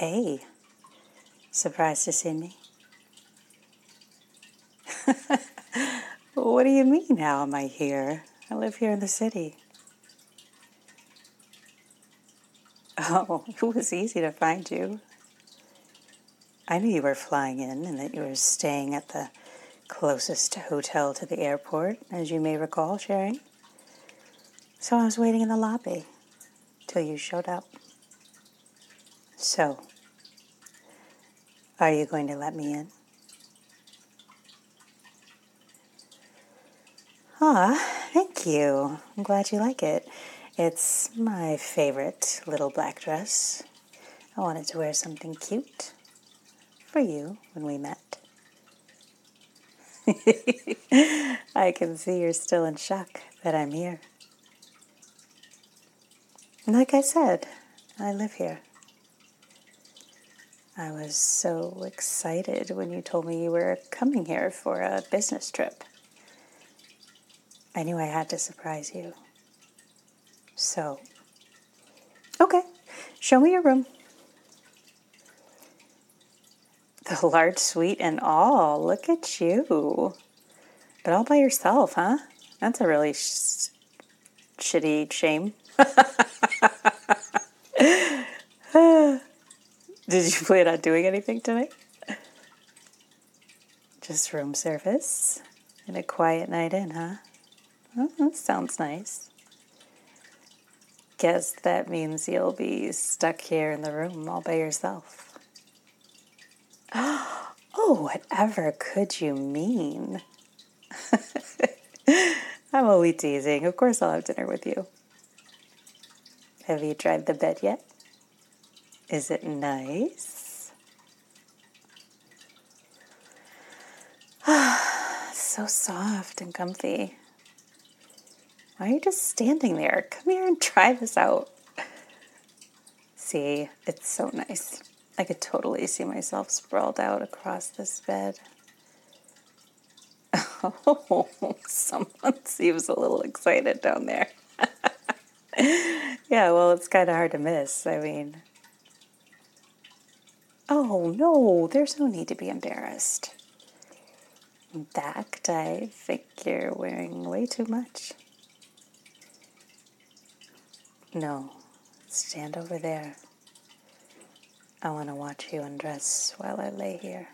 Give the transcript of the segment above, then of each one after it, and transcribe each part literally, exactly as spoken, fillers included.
Hey, surprised to see me? What do you mean, how am I here? I live here in the city. Oh, it was easy to find you. I knew you were flying in and that you were staying at the closest hotel to the airport, as you may recall sharing. So I was waiting in the lobby till you showed up. So, are you going to let me in? Ah, thank you. I'm glad you like it. It's my favorite little black dress. I wanted to wear something cute for you when we met. I can see you're still in shock that I'm here. Like I said, I live here. I was so excited when you told me you were coming here for a business trip. I knew I had to surprise you. So, okay, show me your room. The large suite and all. Look at you. But all by yourself, huh? That's a really sh- shitty shame. Did you plan on doing anything tonight? Just room service and a quiet night in, huh? Oh, that sounds nice. Guess that means you'll be stuck here in the room all by yourself. Oh, whatever could you mean? I'm only teasing. Of course I'll have dinner with you. Have you tried the bed yet? Is it nice? So soft and comfy. Why are you just standing there? Come here and try this out. See, it's so nice. I could totally see myself sprawled out across this bed. Oh, someone seems a little excited down there. Yeah, well, it's kind of hard to miss. I mean, oh, no, there's no need to be embarrassed. In fact, I think you're wearing way too much. No, stand over there. I want to watch you undress while I lay here.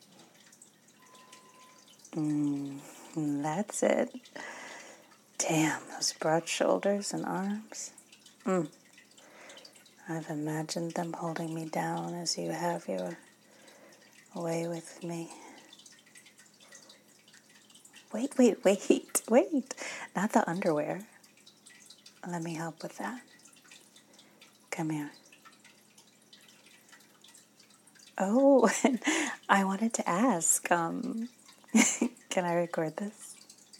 Mm, that's it. Damn, those broad shoulders and arms. Mm. I've imagined them holding me down as you have your way with me. Wait, wait, wait, wait. Not the underwear. Let me help with that. Come here. Oh, I wanted to ask, um, can I record this?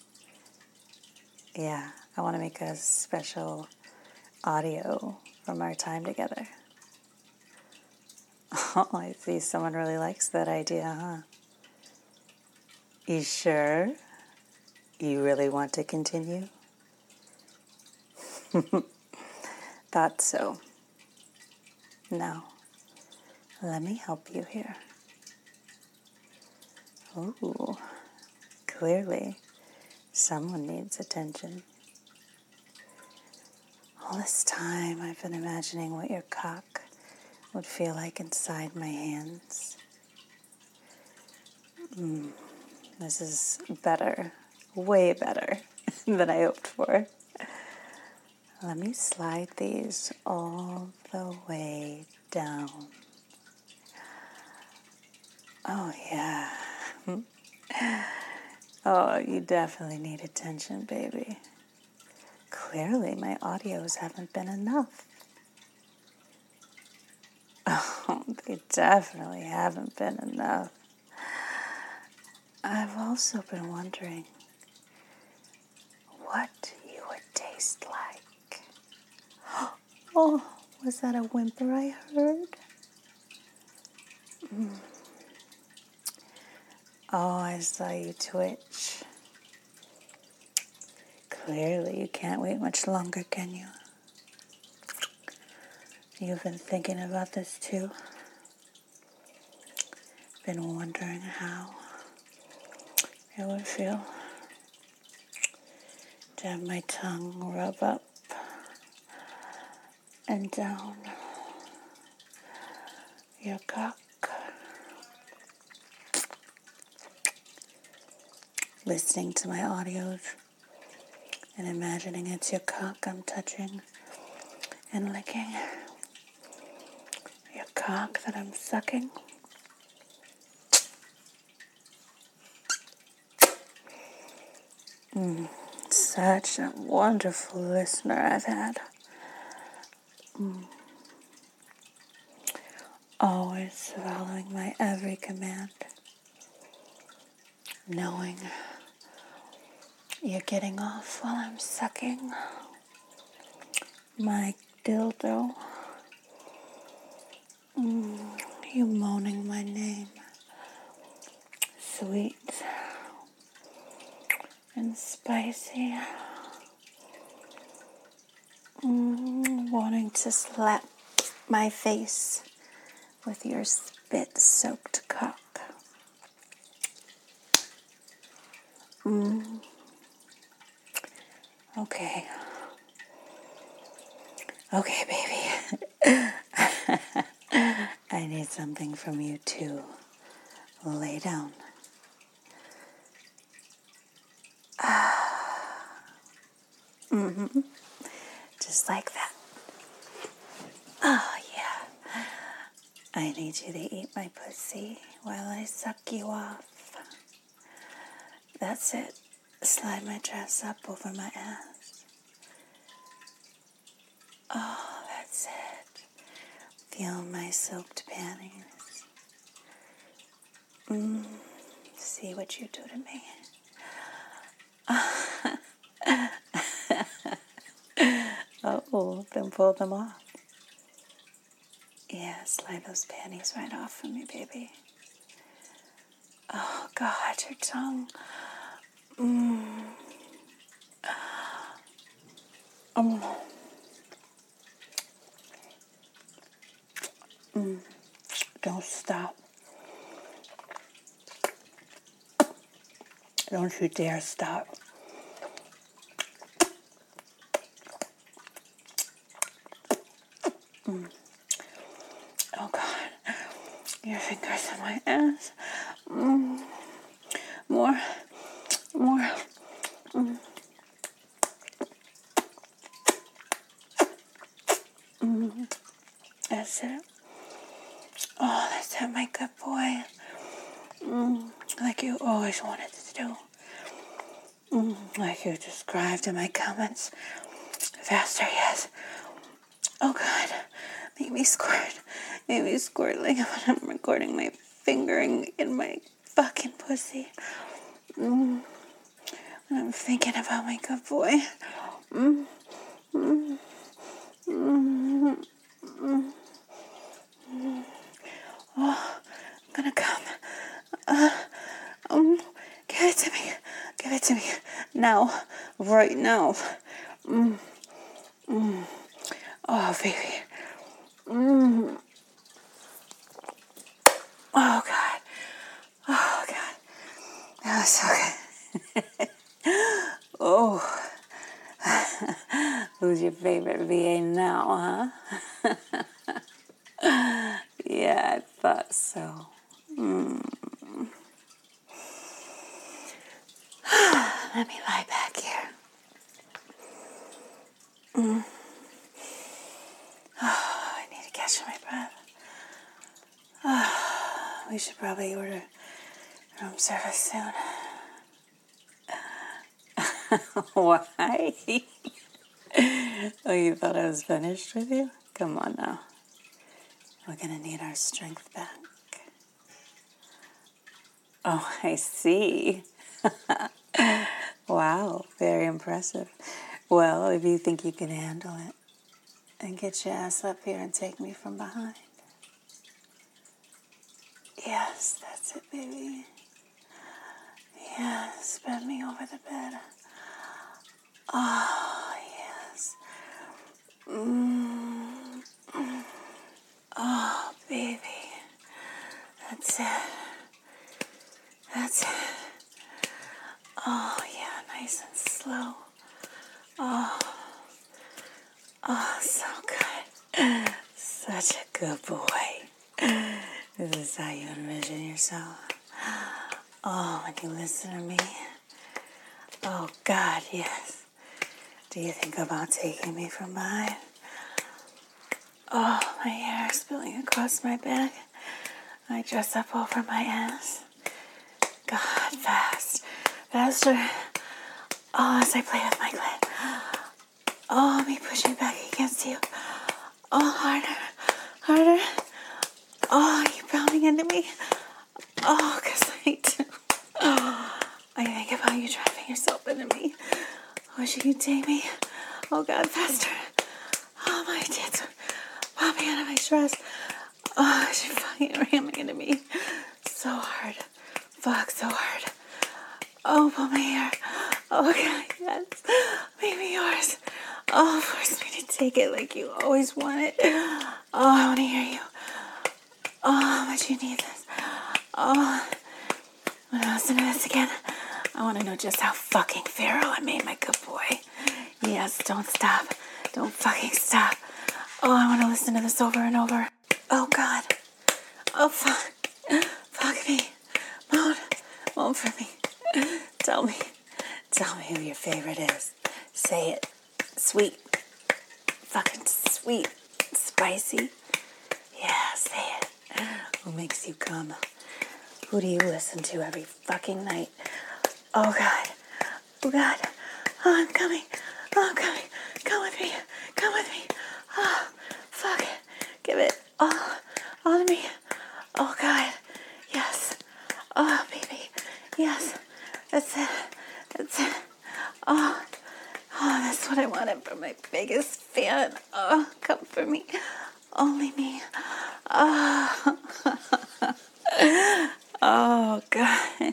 Yeah, I want to make a special audio from our time together. Oh, I see someone really likes that idea, huh? You sure? You really want to continue? Thought so. Now, let me help you here. Ooh, clearly someone needs attention. All this time I've been imagining what your cock would feel like inside my hands. Mm, this is better, way better than I hoped for. Let me slide these all the way down. Oh, yeah. Oh, you definitely need attention, baby. Clearly, my audios haven't been enough. Oh, they definitely haven't been enough. I've also been wondering what you would taste like. Oh, was that a whimper I heard? Mm. Oh, I saw you twitch. Clearly, you can't wait much longer, can you? You've been thinking about this too? been wondering how it would feel to have my tongue rub up and down your cock. Listening to my audios and imagining it's your cock I'm touching and licking. Your cock that I'm sucking. Mm, such a wonderful listener I've had. Mm. Always following my every command. Knowing you're getting off while I'm sucking my dildo. Mm, you moaning my name. Sweet and spicy. Mm, wanting to slap my face with your spit-soaked cock. Mm. Okay. Okay, baby. I need something from you too. Lay down. Mm-hmm. Just like that. Oh, yeah. I need you to eat my pussy while I suck you off. That's it. Slide my dress up over my ass. Oh, that's it. Feel my soaked panties. Mm. See what you do to me. Oh, then pull them off. Yeah, slide those panties right off for me, baby. Oh, God, your tongue. Mm. Um. Mm. Don't stop. Don't you dare stop. Mm. Oh, God. Your fingers on my ass. Mm. More. More. Mm. Mm. That's it. Oh, that's it, my good boy. Mm. Like you always wanted to do. Mm. Like you described in my comments. Faster, yes. Oh, God. Make me squirt. Make me squirt like when I'm recording my fingering in my fucking pussy. Mm. When I'm thinking about my good boy. Mm. Mm. Mm. Mm. Mm. Oh, I'm gonna come. Uh, um, give it to me. Give it to me. Now. Right now. Mm. Mm. Oh, baby. Mm. Oh, God. Oh, God. That was so good. Oh. Who's your favorite V A now, huh? Yeah, I thought so. Mm. Let me lie back here. Mm. Oh, I need to catch my breath. Oh, we should probably order room service soon. Why? Oh, you thought I was finished with you? Come on now. We're going to need our strength back. Oh, I see. Wow, very impressive. Well, if you think you can handle it, then get your ass up here and take me from behind. Yes, that's it, baby. Yes, bend me over the bed. Oh, yes. Mm. Oh, baby. That's it. That's it. Oh, yeah, nice and slow. Oh, oh, so good. Such a good boy. This is how you envision yourself. Oh, when you listen to me. Oh, God, yes. Do you think about taking me from behind? Oh, my hair spilling across my back. I dress up over my ass. God, fast. Faster. Oh, as I play with my clit. Oh, me pushing back against you. Oh, harder. Harder. Oh, you pounding into me. Oh, because I do. Oh, I think about you driving yourself into me. Wishing you'd take me. Oh, God, faster. Oh, my tits are popping out of my dress. Oh, she's fucking ramming into me. So hard. Fuck, so hard. Oh, pull my hair. Oh, God, yes. Make me yours. Oh, force me to take it like you always want it. Oh, I want to hear you. Oh, how much you need this. Oh, when I listen to this again, I want to know just how fucking thorough I made my good boy. Yes, don't stop. Don't fucking stop. Oh, I want to listen to this over and over. Oh, God. Oh, fuck. Fuck me. Moan. Moan for me. Tell me. Tell me who your favorite is. Say it. Sweet. Fucking sweet. Spicy. Yeah, say it. Who makes you come? Who do you listen to every fucking night? Oh, God. Oh, God. Oh, I'm coming. Oh, I'm coming. Come with me. Come with me. Oh, fuck. Give it all. All to me. Oh, God. Yes. Oh, baby. Yes. That's it. That's it. Oh. Oh, that's what I wanted from my biggest fan. Oh, come for me. Only me. Oh. Oh, God.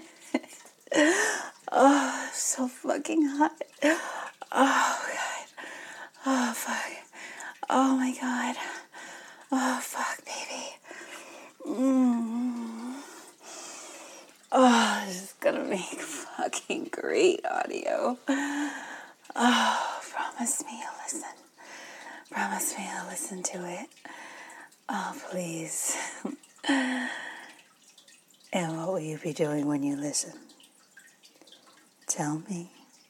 Oh, so fucking hot. Oh, God. Oh, fuck. Oh, my God. Oh, fuck, baby. Mm. Oh, this is gonna make fucking great audio. Oh, promise me you'll listen. Promise me I'll listen to it. Oh, please. And what will you be doing when you listen? Tell me.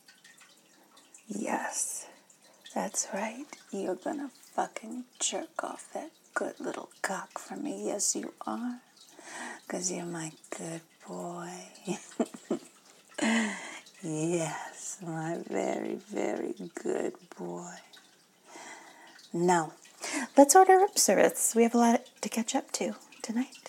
Yes, that's right. You're gonna fucking jerk off that good little cock for me. Yes, you are. Because you're my good boy. Yes, my very, very good boy. Now, let's order room service. We have a lot to catch up to tonight.